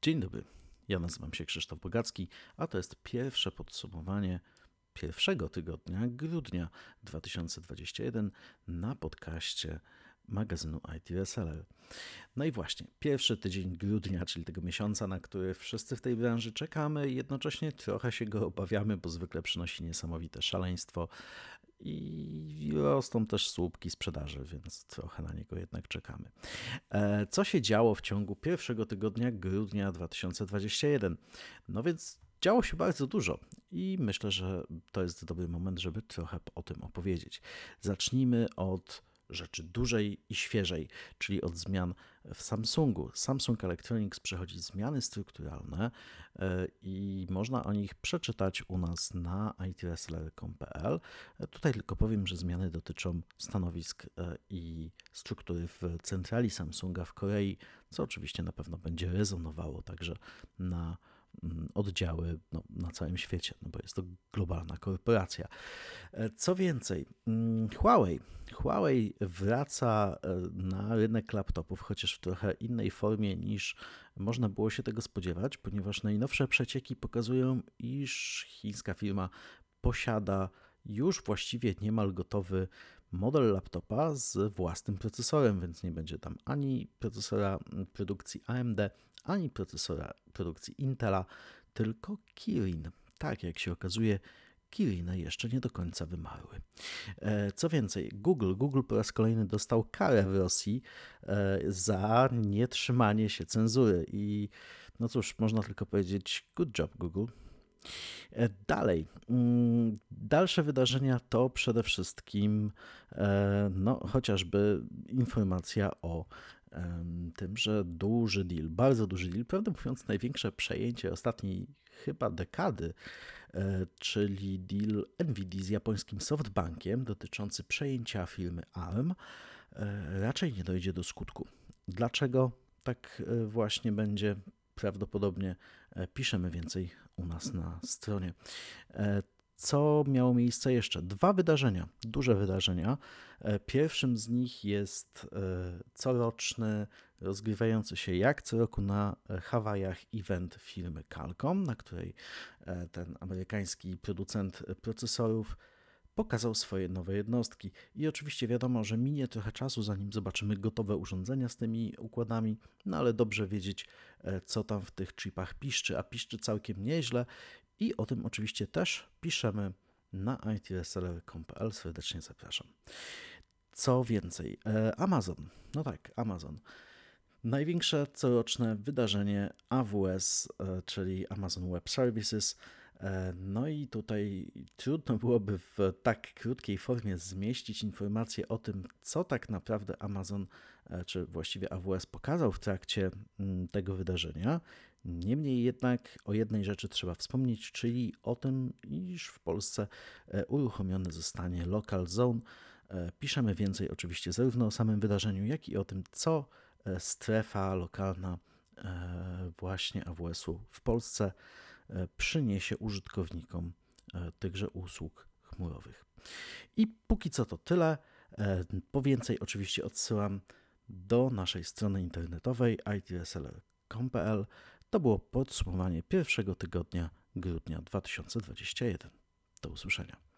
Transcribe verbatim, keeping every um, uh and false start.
Dzień dobry, ja nazywam się Krzysztof Bogacki, a to jest pierwsze podsumowanie pierwszego tygodnia grudnia dwa tysiące dwudziestego pierwszego na podcaście magazynu I T Reseller. No i właśnie, pierwszy tydzień grudnia, czyli tego miesiąca, na który wszyscy w tej branży czekamy i jednocześnie trochę się go obawiamy, bo zwykle przynosi niesamowite szaleństwo i rosną też słupki sprzedaży, więc trochę na niego jednak czekamy. Co się działo w ciągu pierwszego tygodnia grudnia dwa tysiące dwudziestego pierwszego? No więc działo się bardzo dużo i myślę, że to jest dobry moment, żeby trochę o tym opowiedzieć. Zacznijmy od rzeczy dużej i świeżej, czyli od zmian w Samsungu. Samsung Electronics przechodzi zmiany strukturalne i można o nich przeczytać u nas na i t reseller kropka com kropka p l. Tutaj tylko powiem, że zmiany dotyczą stanowisk i struktury w centrali Samsunga w Korei, co oczywiście na pewno będzie rezonowało także na oddziały no, na całym świecie, no bo jest to globalna korporacja. Co więcej, Huawei. Huawei wraca na rynek laptopów, chociaż w trochę innej formie niż można było się tego spodziewać, ponieważ najnowsze przecieki pokazują, iż chińska firma posiada już właściwie niemal gotowy model laptopa z własnym procesorem, więc nie będzie tam ani procesora produkcji A M D, ani procesora produkcji Intela, tylko Kirin. Tak, jak się okazuje, Kiriny jeszcze nie do końca wymarły. Co więcej, Google, Google po raz kolejny dostał karę w Rosji za nietrzymanie się cenzury i no cóż, można tylko powiedzieć good job Google. Dalej, dalsze wydarzenia to przede wszystkim no, chociażby informacja o tym, że duży deal, bardzo duży deal, prawdę mówiąc największe przejęcie ostatniej chyba dekady, czyli deal Nvidia z japońskim SoftBankiem dotyczący przejęcia firmy A R M, raczej nie dojdzie do skutku. Dlaczego tak właśnie będzie? Prawdopodobnie piszemy więcej u nas na stronie. Co miało miejsce jeszcze? Dwa wydarzenia, duże wydarzenia. Pierwszym z nich jest coroczny, rozgrywający się jak co roku na Hawajach event firmy Qualcomm, na której ten amerykański producent procesorów pokazał swoje nowe jednostki. I oczywiście wiadomo, że minie trochę czasu, zanim zobaczymy gotowe urządzenia z tymi układami, no ale dobrze wiedzieć, co tam w tych chipach piszczy, a piszczy całkiem nieźle. I o tym oczywiście też piszemy na i t reseller kropka com kropka p l. Serdecznie zapraszam. Co więcej, Amazon. No tak, Amazon. Największe coroczne wydarzenie A W S, czyli Amazon Web Services. No i tutaj trudno byłoby w tak krótkiej formie zmieścić informacje o tym, co tak naprawdę Amazon, czy właściwie A W S pokazał w trakcie tego wydarzenia. Niemniej jednak o jednej rzeczy trzeba wspomnieć, czyli o tym, iż w Polsce uruchomiony zostanie Local Zone. Piszemy więcej oczywiście zarówno o samym wydarzeniu, jak i o tym, co strefa lokalna właśnie A W S-u w Polsce przyniesie użytkownikom tychże usług chmurowych. I póki co to tyle. Po więcej oczywiście odsyłam do naszej strony internetowej i t reseller kropka com kropka p l. To było podsumowanie pierwszego tygodnia grudnia dwa tysiące dwudziestego pierwszego. Do usłyszenia.